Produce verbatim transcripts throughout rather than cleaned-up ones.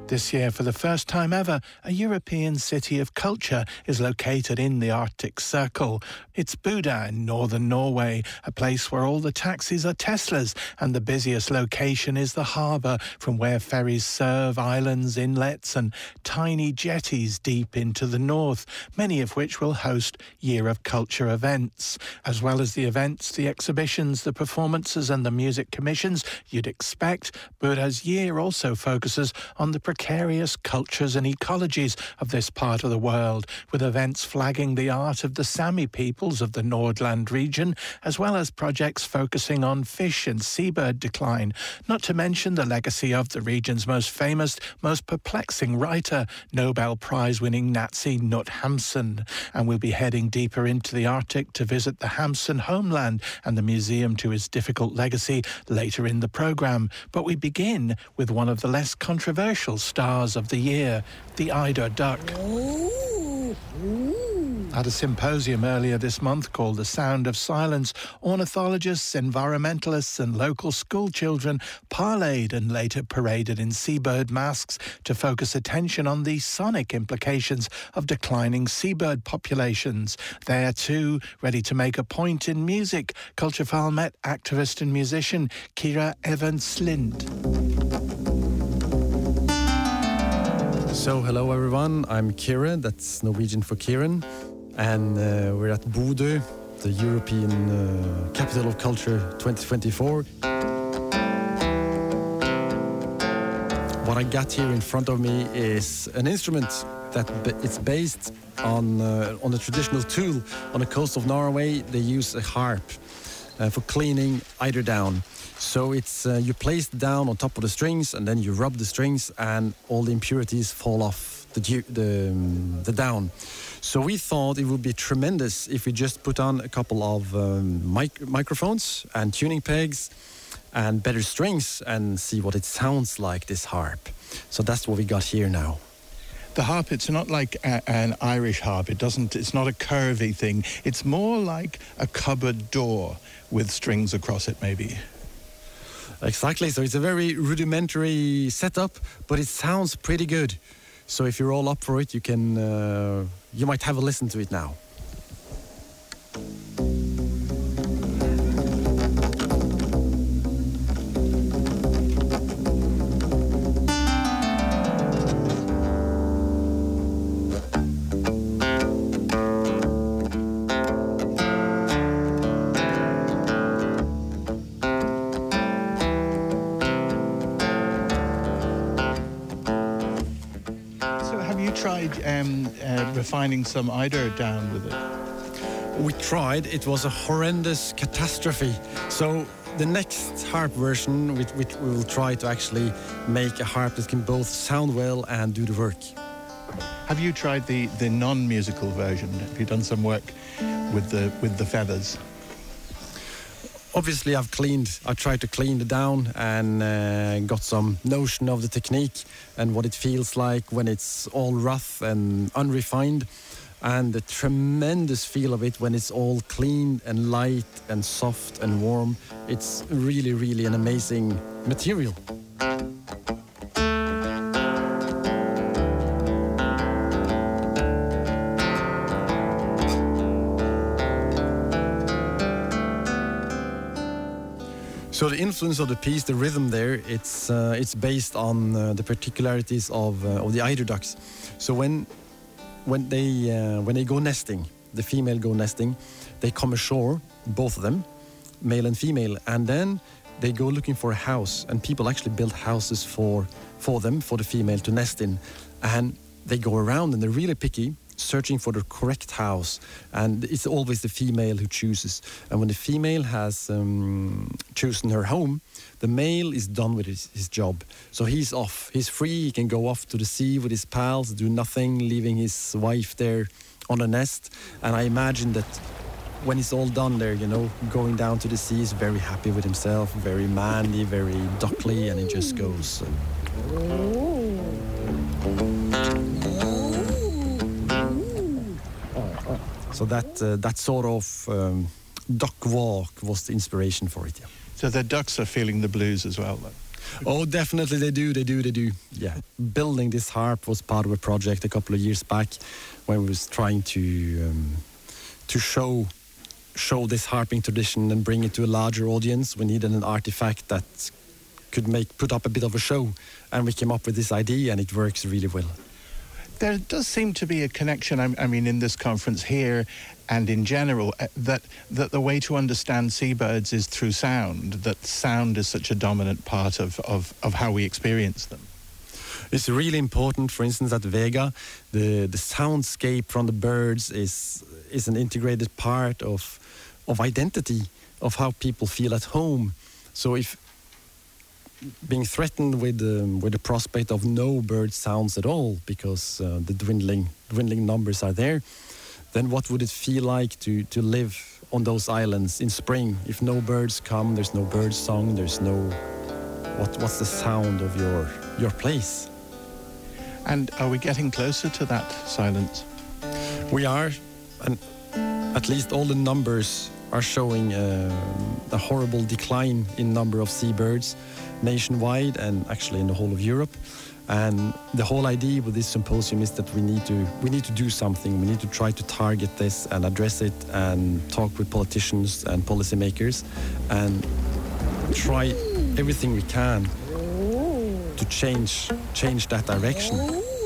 This year, for the first time ever, a European city of culture is located in the Arctic Circle. It's Bodø in northern Norway, a place where all the taxis are Teslas, and the busiest location is the harbour, from where ferries serve islands, inlets and tiny jetties deep into the north, many of which will host Year of Culture events. As well as the events, the exhibitions, the performances and the music commissions you'd expect, Bodø's Year also focuses on the precarious cultures and ecologies of this part of the world, with events flagging the art of the Sami peoples of the Nordland region, as well as projects focusing on fish and seabird decline, not to mention the legacy of the region's most famous, most perplexing writer, Nobel Prize-winning Nazi Knut Hamsun. And we'll be heading deeper into the Arctic to visit the Hamsun homeland and the museum to his difficult legacy later in the programme. But we begin with one of the less controversial stars of the year, the eider duck. Ooh. Ooh. At a symposium earlier this month called The Sound of Silence, ornithologists, environmentalists and local school children parlayed and later paraded in seabird masks to focus attention on the sonic implications of declining seabird populations. There too, ready to make a point in music, Culturefall met activist and musician Kira Evans Lind. So, hello everyone, I'm Kira, that's Norwegian for Kieran, and uh, we're at Bodø, the European uh, Capital of Culture twenty twenty-four. What I got here in front of me is an instrument that it's based on, uh, on a traditional tool. On the coast of Norway, they use a harp uh, for cleaning eider down. So it's uh, you place it down on top of the strings, and then you rub the strings, and all the impurities fall off the the, um, the down. So we thought it would be tremendous if we just put on a couple of um, mic- microphones and tuning pegs and better strings and see what it sounds like, this harp. So that's what we got here now. The harp, it's not like a, an Irish harp. It doesn't. It's not a curvy thing. It's more like a cupboard door with strings across it, maybe. Exactly, so it's a very rudimentary setup, but it sounds pretty good. So if you're all up for it, you can, uh, you might have a listen to it now. Um, uh, refining some eider down with it? We tried. It was a horrendous catastrophe. So the next harp version, which, which we will try to actually make a harp that can both sound well and do the work. Have you tried the, the non-musical version? Have you done some work with the with the feathers? Obviously, I've cleaned, I tried to clean it down and uh, got some notion of the technique and what it feels like when it's all rough and unrefined, and the tremendous feel of it when it's all clean and light and soft and warm. It's really, really an amazing material. So the influence of the piece, the rhythm there, it's uh, it's based on uh, the particularities of uh, of the eider ducks. So when when they uh, when they go nesting, the female go nesting, they come ashore, both of them, male and female, and then they go looking for a house, and people actually build houses for for them, for the female to nest in, and they go around and they're really picky, searching for the correct house, and it's always the female who chooses. And when the female has um, chosen her home, the male is done with his, his job. So he's off, he's free, he can go off to the sea with his pals, do nothing, leaving his wife there on a nest. And I imagine that when it's all done there, you know, going down to the sea, he's very happy with himself, very manly, very duckly, and he just goes. So that uh, that sort of um, duck walk was the inspiration for it. Yeah. So the ducks are feeling the blues as well, then? Oh, definitely they do, they do, they do. Yeah. Building this harp was part of a project a couple of years back when we was trying to um, to show show this harping tradition and bring it to a larger audience. We needed an artifact that could make put up a bit of a show, and we came up with this idea, and it works really well. There does seem to be a connection, I, I mean, in this conference here and in general, uh, that, that the way to understand seabirds is through sound, that sound is such a dominant part of, of, of how we experience them. It's really important, for instance, at Vega, the, the soundscape from the birds is, is an integrated part of, of identity, of how people feel at home. So if being threatened with um, with the prospect of no bird sounds at all because uh, the dwindling dwindling numbers are there, then what would it feel like to to live on those islands in spring if no birds come, there's no bird song, there's no what what's the sound of your your place? And are we getting closer to that silence? We are, and at least all the numbers are showing uh, a horrible decline in number of seabirds nationwide and actually in the whole of Europe. And the whole idea with this symposium is that we need to we need to do something. We need to try to target this and address it and talk with politicians and policymakers and try everything we can to change change that direction.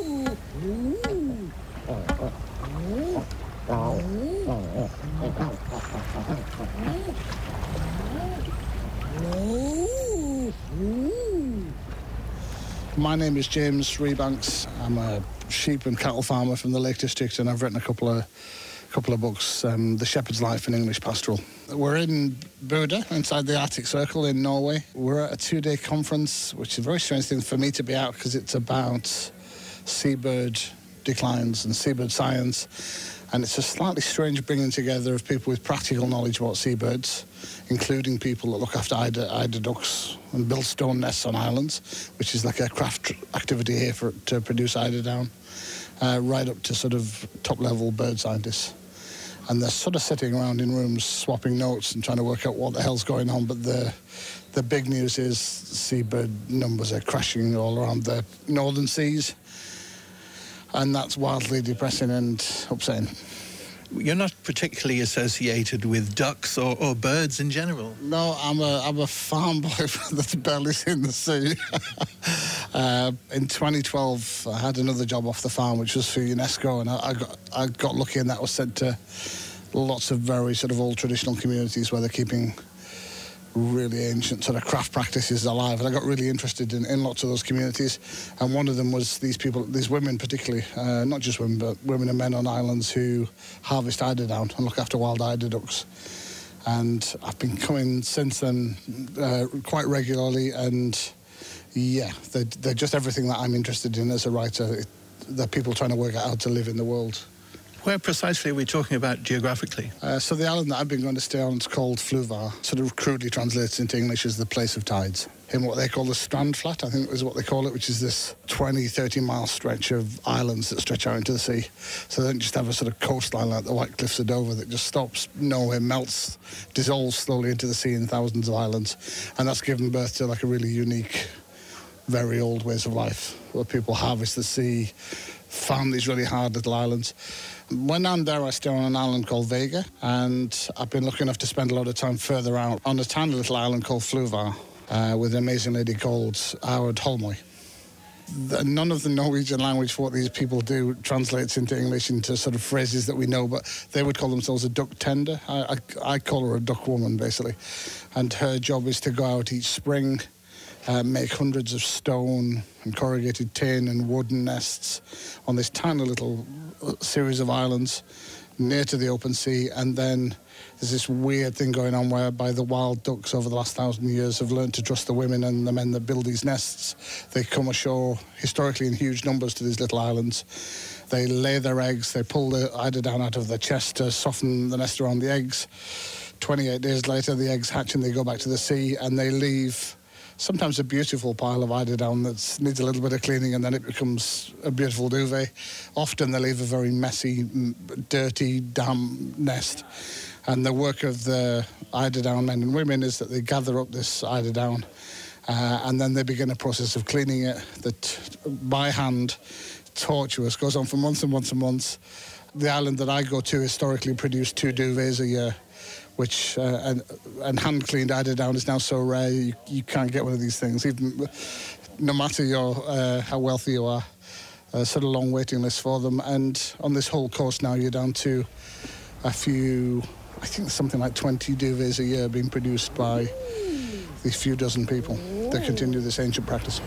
My name is James Rebanks. I'm a sheep and cattle farmer from the Lake District, and I've written a couple of couple of books, um, The Shepherd's Life and English Pastoral. We're in Buda, inside the Arctic Circle in Norway. We're at a two-day conference, which is a very strange thing for me to be out because it's about seabird declines and seabird science. And it's a slightly strange bringing together of people with practical knowledge about seabirds, including people that look after eider, eider ducks and build stone nests on islands, which is like a craft activity here for to produce eider down, uh, right up to sort of top-level bird scientists. And they're sort of sitting around in rooms swapping notes and trying to work out what the hell's going on. But the the big news is seabird numbers are crashing all around the northern seas. And that's wildly depressing and upsetting. You're not particularly associated with ducks or, or birds in general. No, I'm a I'm a farm boy that's barely seen the sea. uh, in twenty twelve, I had another job off the farm, which was for UNESCO, and I, I got I got lucky, and that was sent to lots of very sort of old traditional communities where they're keeping really ancient sort of craft practices alive, and I got really interested in, in lots of those communities. And one of them was these people, these women particularly, uh, not just women, but women and men on islands who harvest eider down and look after wild eider ducks. And I've been coming since then uh, quite regularly, and yeah, they're, they're just everything that I'm interested in as a writer. It, they're people trying to work out how to live in the world. Where precisely are we talking about geographically? Uh, so the island that I've been going to stay on is called Flúðir. Sort of crudely translates into English as the place of tides. In what they call the Strand Flat, I think is what they call it, which is this twenty, thirty mile stretch of islands that stretch out into the sea. So they don't just have a sort of coastline like the White Cliffs of Dover that just stops nowhere, melts, dissolves slowly into the sea in thousands of islands. And that's given birth to like a really unique, very old ways of life, where people harvest the sea, farm these really hard little islands. When I'm there, I stay on an island called Vega, and I've been lucky enough to spend a lot of time further out on a tiny little island called Flúðir uh, with an amazing lady called Aud Holmoy. The, none of the Norwegian language for what these people do translates into English into sort of phrases that we know, but they would call themselves a duck tender. I, I, I call her a duck woman, basically. And her job is to go out each spring, Uh, make hundreds of stone and corrugated tin and wooden nests on this tiny little series of islands near to the open sea. And then there's this weird thing going on whereby the wild ducks over the last thousand years have learned to trust the women and the men that build these nests. They come ashore historically in huge numbers to these little islands. They lay their eggs, they pull the eider down out of their chest to soften the nest around the eggs. twenty-eight days later, the eggs hatch and they go back to the sea, and they leave sometimes a beautiful pile of eider down that needs a little bit of cleaning, and then it becomes a beautiful duvet. Often they leave a very messy, dirty, damp nest. And the work of the eider down men and women is that they gather up this eider down Uh, and then they begin a process of cleaning it that, by hand, tortuous, goes on for months and months and months. The island that I go to historically produced two duvets a year, which, uh, and, and hand-cleaned eiderdown is now so rare, you, you can't get one of these things, even no matter your, uh, how wealthy you are. Uh, sort of long waiting list for them. And on this whole coast now, you're down to a few, I think something like twenty duvets a year being produced by these few dozen people that continue this ancient practice.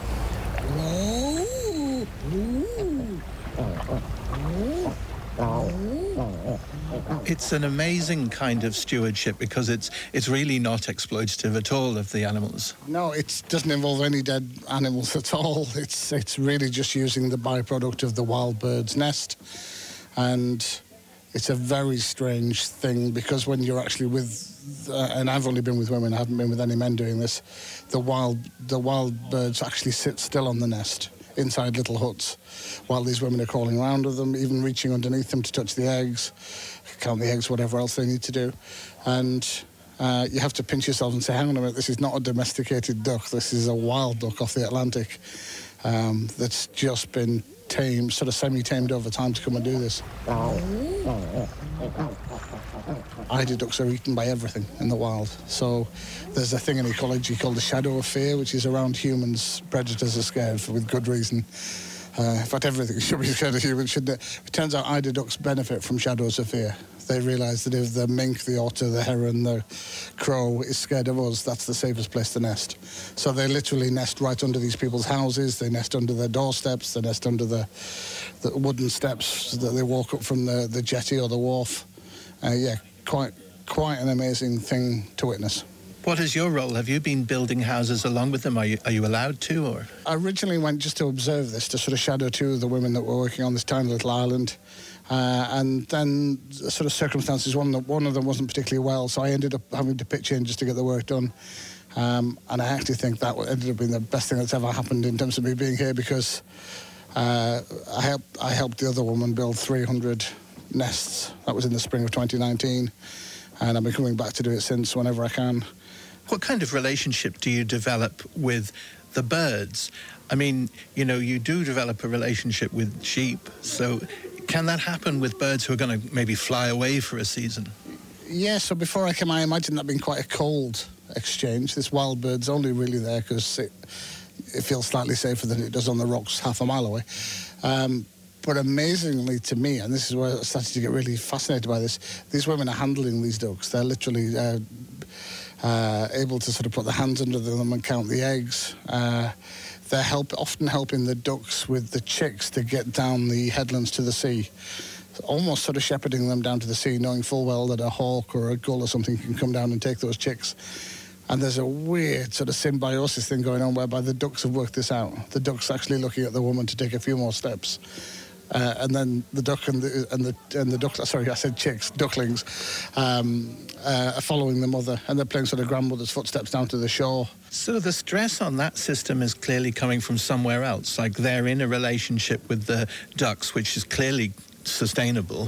It's an amazing kind of stewardship because it's it's really not exploitative at all of the animals. No, it doesn't involve any dead animals at all. It's it's really just using the byproduct of the wild bird's nest. And it's a very strange thing because when you're actually with, uh, and I've only been with women, I haven't been with any men doing this, the wild, the wild birds actually sit still on the nest inside little huts while these women are crawling around with them, even reaching underneath them to touch the eggs, count the eggs, whatever else they need to do. And uh, you have to pinch yourself and say, hang on a minute, this is not a domesticated duck, this is a wild duck off the Atlantic um, that's just been tamed, sort of semi-tamed over time to come and do this. Eider ducks are eaten by everything in the wild. So there's a thing in ecology called the shadow of fear, which is around humans. Predators are scared for, with good reason. Uh, in fact, everything should be scared of humans, shouldn't it? It turns out eider ducks benefit from shadows of fear. They realise that if the mink, the otter, the heron, the crow is scared of us, that's the safest place to nest. So they literally nest right under these people's houses, they nest under their doorsteps, they nest under the, the wooden steps that they walk up from the, the jetty or the wharf. Uh, yeah, quite, quite an amazing thing to witness. What is your role? Have you been building houses along with them? Are you, are you allowed to? Or I originally went just to observe this, to sort of shadow two of the women that were working on this tiny little island. Uh, and then sort of circumstances, one, one of them wasn't particularly well, so I ended up having to pitch in just to get the work done. Um, and I actually think that ended up being the best thing that's ever happened in terms of me being here, because uh, I, helped, I helped the other woman build three hundred nests. That was in the spring of twenty nineteen. And I've been coming back to do it since, whenever I can. What kind of relationship do you develop with the birds? I mean, you know, you do develop a relationship with sheep, so can that happen with birds who are going to maybe fly away for a season? Yeah, so before I came, I imagine that being quite a cold exchange. This wild bird's only really there because it, it feels slightly safer than it does on the rocks half a mile away. Um, but amazingly to me, and this is where I started to get really fascinated by this, these women are handling these ducks. They're literally uh, uh, able to sort of put their hands under them and count the eggs. Uh, They're help, often helping the ducks with the chicks to get down the headlands to the sea, almost sort of shepherding them down to the sea, knowing full well that a hawk or a gull or something can come down and take those chicks. And there's a weird sort of symbiosis thing going on whereby the ducks have worked this out. The duck's actually looking at the woman to take a few more steps. Uh, and then the duck and the and the and the duck sorry I said chicks ducklings um, uh, are following the mother, and they're playing sort of grandmother's footsteps down to the shore. So the stress on that system is clearly coming from somewhere else, like they're in a relationship with the ducks, which is clearly sustainable.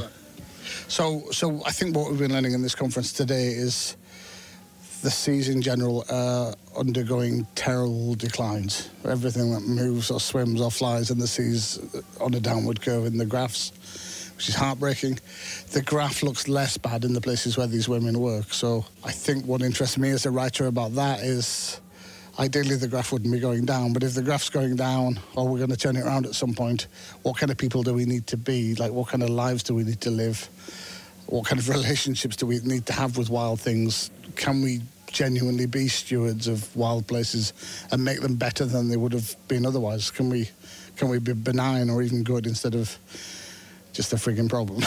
So so I think what we've been learning in this conference today is the seas in general are undergoing terrible declines. Everything that moves or swims or flies in the seas on a downward curve in the graphs, which is heartbreaking. The graph looks less bad in the places where these women work. So I think what interests me as a writer about that is ideally the graph wouldn't be going down, but if the graph's going down or we're going to turn it around at some point, what kind of people do we need to be? Like, what kind of lives do we need to live? What kind of relationships do we need to have with wild things? Can we genuinely be stewards of wild places and make them better than they would have been otherwise? Can we can we be benign or even good instead of just a frigging problem?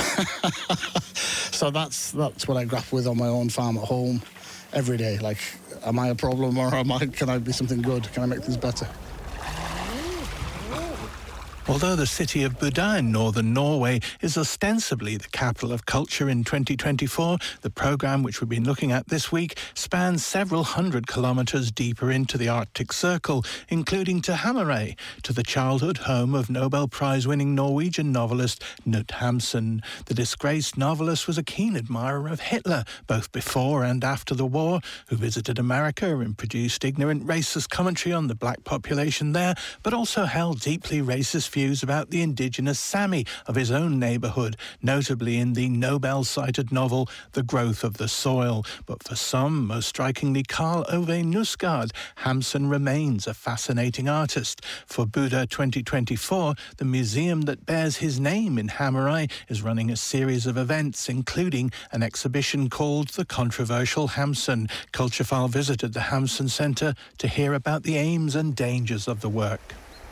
So that's that's what I grapple with on my own farm at home every day. Like, am I a problem, or am I, can I be something good? Can I make things better? Although the city of Buda in northern Norway is ostensibly the capital of culture in twenty twenty-four, the programme which we've been looking at this week spans several hundred kilometres deeper into the Arctic Circle, including to Hamarøy, to the childhood home of Nobel Prize-winning Norwegian novelist Knut Hamsun. The disgraced novelist was a keen admirer of Hitler, both before and after the war, who visited America and produced ignorant racist commentary on the black population there, but also held deeply racist views about the indigenous Sami of his own neighbourhood, notably in the Nobel-cited novel The Growth of the Soil. But for some, most strikingly Karl Ove Knausgård, Hamsun remains a fascinating artist. For Buda twenty twenty-four, the museum that bears his name in Hamarøy is running a series of events, including an exhibition called The Controversial Hamsun. Culturefile visited the Hamsun Centre to hear about the aims and dangers of the work.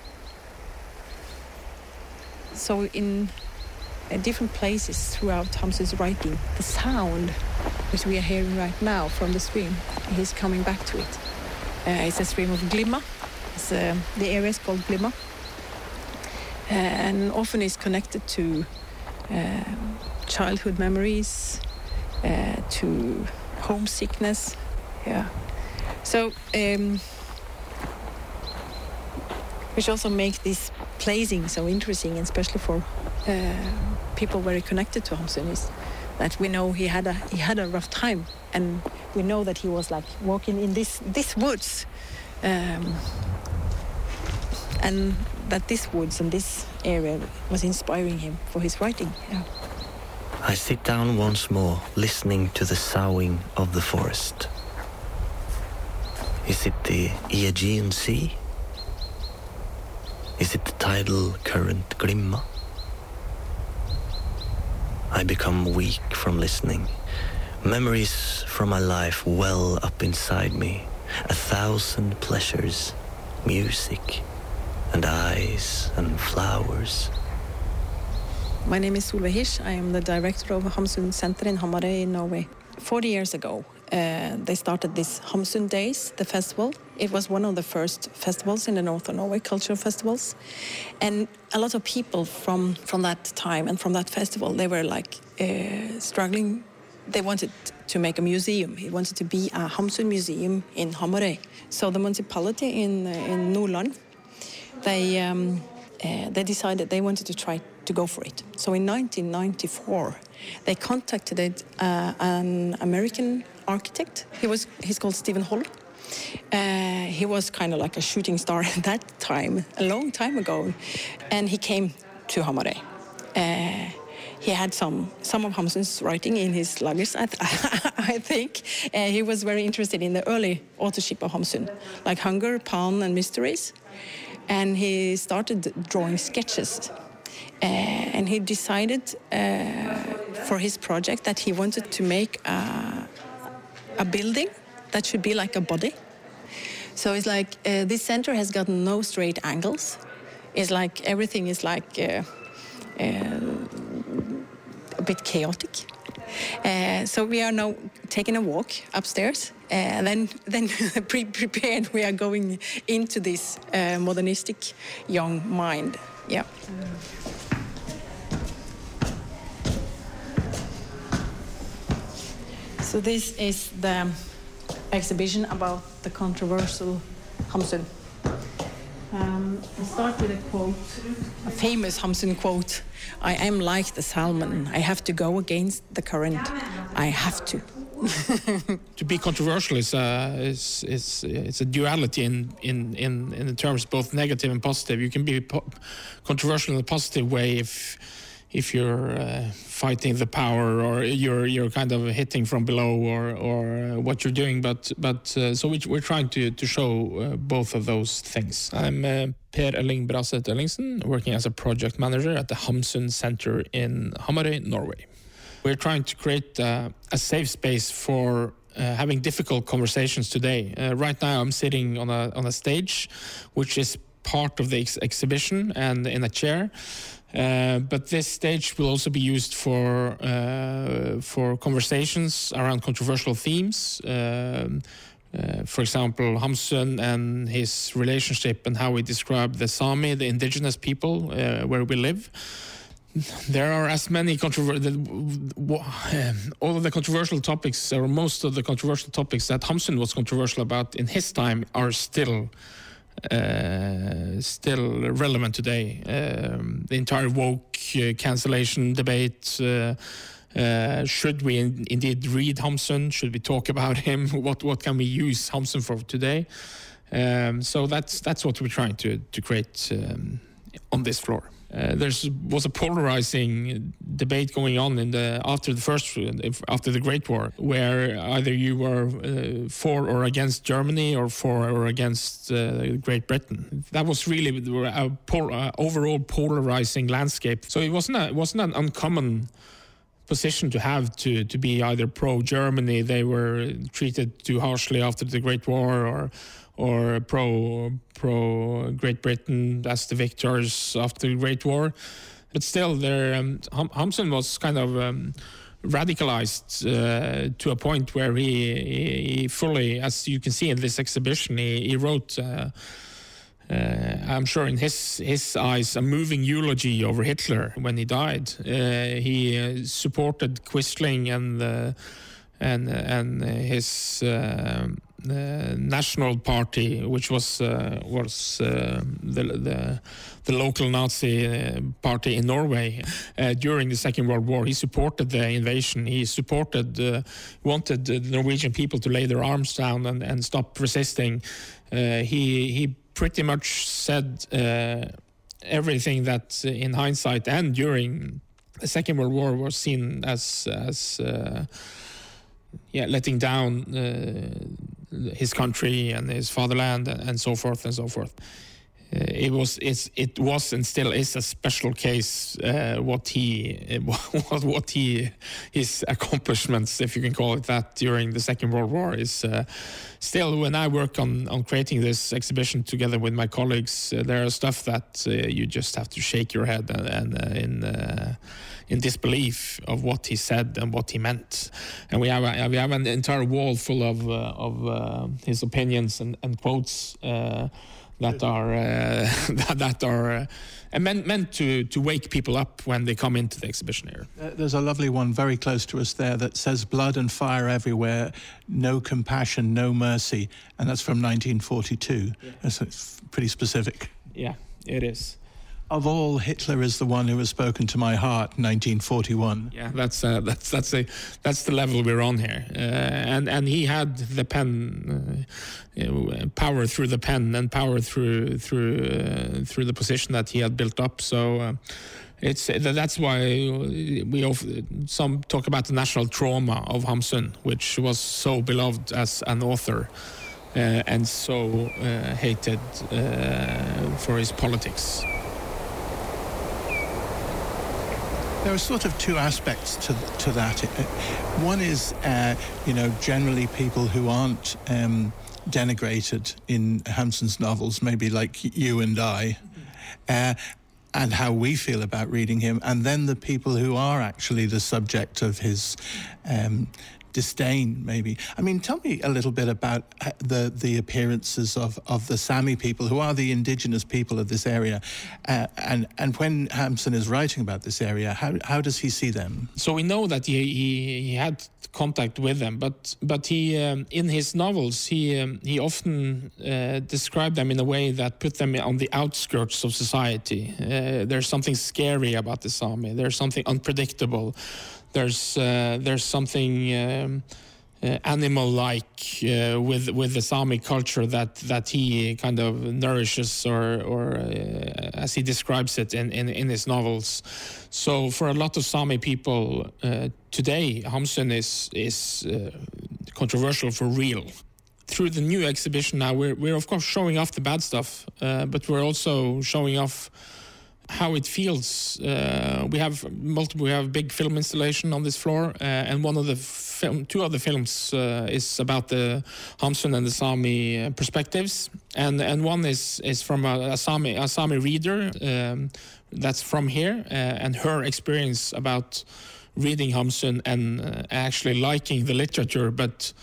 So in uh, different places throughout Hamsun's writing, the sound which we are hearing right now from the stream, he's coming back to it. Uh, it's a stream of Glimma. It's, uh, the area is called Glimma. Uh, and often is connected to uh, childhood memories, uh, to homesickness. Yeah. So, um, which also makes this placing so interesting, especially for uh, people very connected to Hamsun, is that we know he had a he had a rough time, and we know that he was like walking in this this woods, um, and that this woods and this area was inspiring him for his writing. Yeah. I sit down once more, listening to the soughing of the forest. Is it the Aegean Sea? Is it the tidal current Glimma? I become weak from listening. Memories from my life well up inside me. A thousand pleasures, music, and eyes and flowers. My name is Solveig Hirsch. I am the director of Hamsun Center in Hamarøy in Norway. Forty years ago, uh, they started this Hamsun Days, the festival. It was one of the first festivals in the north of Norway, cultural festivals. And a lot of people from, from that time and from that festival, they were like uh, struggling. They wanted to make a museum. It wanted to be a Hamsun museum in Hamarøy. So the municipality in, uh, in Nordland, they, um, uh, they decided they wanted to try to go for it. So in nineteen ninety-four, they contacted uh, an American architect. He was he's called Stephen Holl. Uh, he was kind of like a shooting star at that time, a long time ago, and he came to Hamarøy. Uh, he had some some of Hamsun's writing in his luggage, I, th I think. Uh, he was very interested in the early authorship of Hamsun, like Hunger, Pan, and Mysteries. And he started drawing sketches. Uh, and he decided uh, for his project that he wanted to make a, a building that should be like a body. So it's like uh, this center has got no straight angles. It's like everything is like uh, uh, a bit chaotic. Uh, so we are now taking a walk upstairs, uh, and then then pre prepared we are going into this uh, modernistic young mind. Yeah. So this is the exhibition about the controversial Hamsun. Um, I start with a quote, a famous Hamsun quote. I am like the salmon. I have to go against the current. I have to. To be controversial is a, is, is, it's a duality in, in, in, in the terms both negative and positive. You can be po controversial in a positive way if if you're uh, fighting the power, or you're you're kind of hitting from below, or or uh, what you're doing. But but uh, so we, we're trying to to show uh, both of those things. I'm uh, Per Elling Braseth Ellingsen, working as a project manager at the Hamsun Center in Hamarøy, Norway. We're trying to create uh, a safe space for uh, having difficult conversations today. Uh, right now, I'm sitting on a on a stage, which is part of the ex exhibition, and in a chair. Uh, but this stage will also be used for uh, for conversations around controversial themes, uh, uh, for example, Hamsun and his relationship and how he described the Sami, the indigenous people uh, where we live. There are as many controversial, all of the controversial topics, or most of the controversial topics that Hamsun was controversial about in his time, are still uh, still relevant today. Um, the entire woke uh, cancellation debate. Uh, uh, should we in, indeed read Hamsun? Should we talk about him? What what can we use Hamsun for today? Um, so that's that's what we're trying to to create um, on this floor. Uh, there was a polarizing debate going on in the after the first after the Great War, where either you were uh, for or against Germany or for or against uh, Great Britain. That was really a pol- uh, overall polarizing landscape. So it wasn't a, it wasn't an uncommon position to have to to be either pro Germany. They were treated too harshly after the Great War, or or pro pro Great Britain as the victors after the Great War. But still, there um, Hamsun was kind of um, radicalized uh, to a point where he, he fully, as you can see in this exhibition, he, he wrote, uh, uh, I'm sure in his his eyes, a moving eulogy over Hitler when he died. Uh, he uh, supported Quisling and uh, and and his Uh, Uh, National Party, which was uh, was uh, the, the the local Nazi uh, party in Norway uh, during the Second World War. He supported the invasion. He supported, uh, wanted the Norwegian people to lay their arms down and, and stop resisting. Uh, he he pretty much said uh, everything that, uh, in hindsight and during the Second World War, was seen as as uh, yeah letting down Uh, his country and his fatherland and so forth and so forth. Uh, it was it's, it was and still is a special case. Uh, what he what what he his accomplishments, if you can call it that, during the Second World War is uh, still. When I work on on creating this exhibition together with my colleagues, uh, there are stuff that uh, you just have to shake your head and, and uh, in. Uh, in disbelief of what he said and what he meant. And we have a, we have an entire wall full of uh, of uh, his opinions and, and quotes uh, that are uh, that are uh, meant meant to to wake people up when they come into the exhibition here. Uh, there's a lovely one very close to us there that says "Blood and fire everywhere, no compassion, no mercy," and that's from nineteen forty-two. Yeah. So it's pretty specific. Yeah, it is. Of all, Hitler is the one who has spoken to my heart, nineteen forty-one. Yeah, that's uh, that's that's a that's the level we're on here, uh, and and he had the pen, uh, you know, power through the pen and power through through uh, through the position that he had built up. So uh, it's that's why we often, some talk about the national trauma of Hamsun, which was so beloved as an author, uh, and so uh, hated uh, for his politics. There are sort of two aspects to to that. One is, uh, you know, generally people who aren't um, denigrated in Hamsun's novels, maybe like you and I, uh, and how we feel about reading him, and then the people who are actually the subject of his um, disdain, maybe. I mean, tell me a little bit about the the appearances of, of the Sami people, who are the indigenous people of this area, uh, and and when Hamsun is writing about this area, how how does he see them? So we know that he he, he had contact with them, but but he um, in his novels he um, he often uh, described them in a way that put them on the outskirts of society. Uh, there's something scary about the Sami. There's something unpredictable. There's uh, there's something um, uh, animal-like uh, with with the Sami culture that that he kind of nourishes, or or uh, as he describes it in, in in his novels. So for a lot of Sami people uh, today, Hamsun is is uh, controversial for real. Through the new exhibition now, we're we're of course showing off the bad stuff, uh, but we're also showing off how it feels. Uh, we have multiple. We have a big film installation on this floor, uh, and one of the film, two of the films uh, is about the Hamsun and the Sami uh, perspectives, and and one is is from a, a Sami a Sami reader um, that's from here, uh, and her experience about reading Hamsun and uh, actually liking the literature, but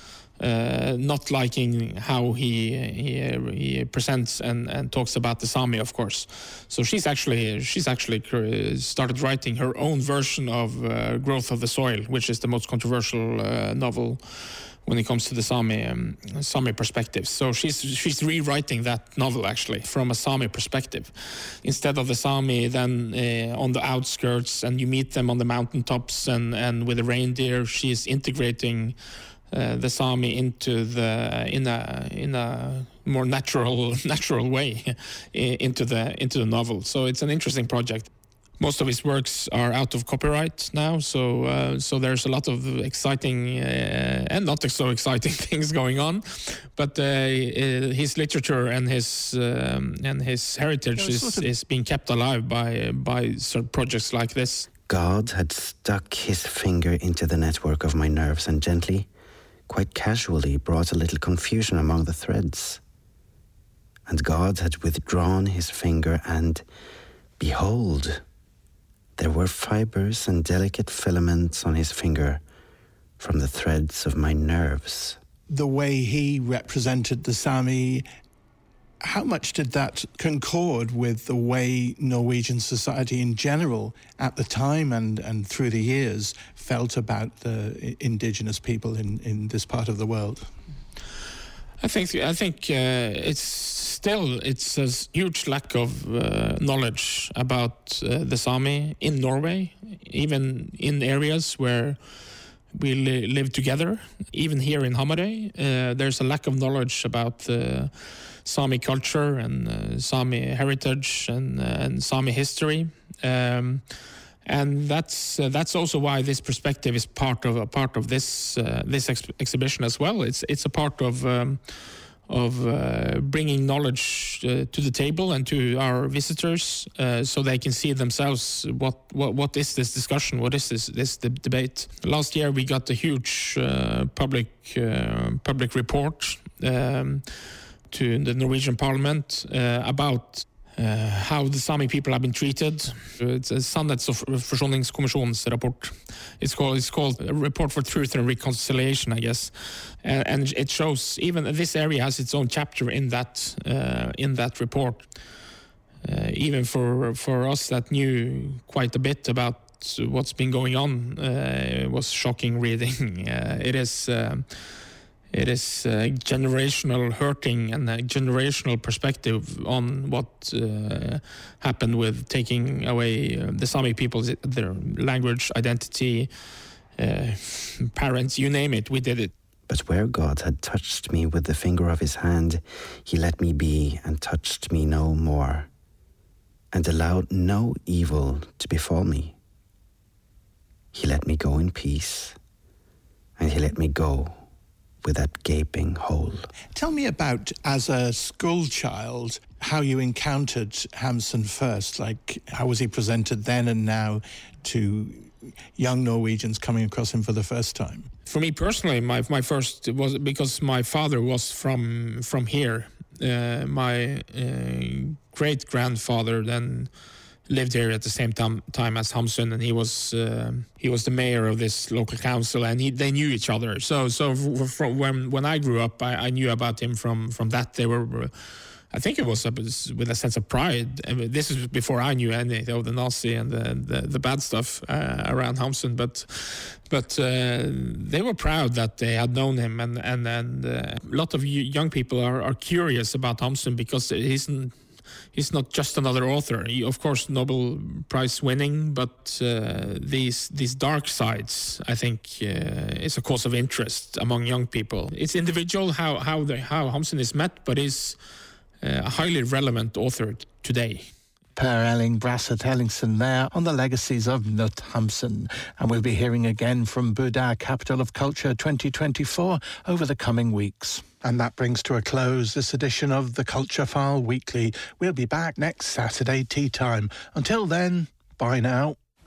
uh, not liking how he he, he presents and, and talks about the Sami, of course. So she's actually she's actually started writing her own version of uh, Growth of the Soil, which is the most controversial uh, novel when it comes to the Sami um, Sami perspective. So she's she's rewriting that novel actually from a Sami perspective. Instead of the Sami then uh, on the outskirts and you meet them on the mountaintops and, and with the reindeer, she's integrating uh, the Sami into the in a in a more natural natural way into the into the novel. So it's an interesting project. Most of his works are out of copyright now, so uh, so there's a lot of exciting uh, and not so exciting things going on. But uh, his literature and his um, and his heritage is, sort of is being kept alive by by sort of projects like this. God had stuck his finger into the network of my nerves and gently, quite casually, brought a little confusion among the threads. And God had withdrawn his finger, and behold, there were fibers and delicate filaments on his finger from the threads of my nerves. The way he represented the Sami, how much did that concord with the way Norwegian society in general at the time and, and through the years felt about the indigenous people in, in this part of the world? I think I think uh, it's still it's a huge lack of uh, knowledge about uh, the Sami in Norway, even in areas where we li live together. Even here in Hamarøy, uh, there's a lack of knowledge about the Sami culture and uh, Sami heritage and, uh, and Sami history. Um, And that's uh, that's also why this perspective is part of a part of this uh, this ex exhibition as well. It's it's a part of um, of uh, bringing knowledge uh, to the table and to our visitors, uh, so they can see themselves what what what is this discussion, what is this this the debate. Last year we got a huge uh, public uh, public report um, to the Norwegian Parliament uh, about Uh, how the Sami people have been treated. It's a Sannhets- og forsoningskommisjonens rapport. It's called, it's called a Report for Truth and Reconciliation, I guess. Uh, and it shows even this area has its own chapter in that uh, in that report. Uh, even for for us that knew quite a bit about what's been going on, uh, it was shocking reading. Uh, it is. Um, It is uh, generational hurting and a generational perspective on what uh, happened with taking away uh, the Sami people's their language, identity, uh, parents, you name it, we did it. But where God had touched me with the finger of his hand, he let me be and touched me no more, and allowed no evil to befall me. He let me go in peace, and he let me go with that gaping hole. Tell me about, as a school child, how you encountered Hamsun first. Like, how was he presented then and now to young Norwegians coming across him for the first time? For me personally, my my first was because my father was from from here. Uh, my uh, great grandfather then lived here at the same time, time as Hamsun, and he was uh, he was the mayor of this local council, and he, they knew each other. So so from when when I grew up, I, I knew about him from from that. They were, I think it was with a sense of pride. I mean, this is before I knew any of the Nazi and the the, the bad stuff uh, around Hamsun, but but uh, they were proud that they had known him, and and and uh, a lot of young people are are curious about Hamsun because he's. He's not just another author. He, of course, Nobel Prize winning, but uh, these these dark sides, I think, uh, is a cause of interest among young people. It's individual how how the, how Hamsun is met, but is uh, a highly relevant author today. Per Elling Brasset Ellingsen there on the legacies of Knut Hamsun. And we'll be hearing again from Buda, Capital of Culture twenty twenty-four, over the coming weeks. And that brings to a close this edition of the Culture File Weekly. We'll be back next Saturday tea time. Until then, bye now.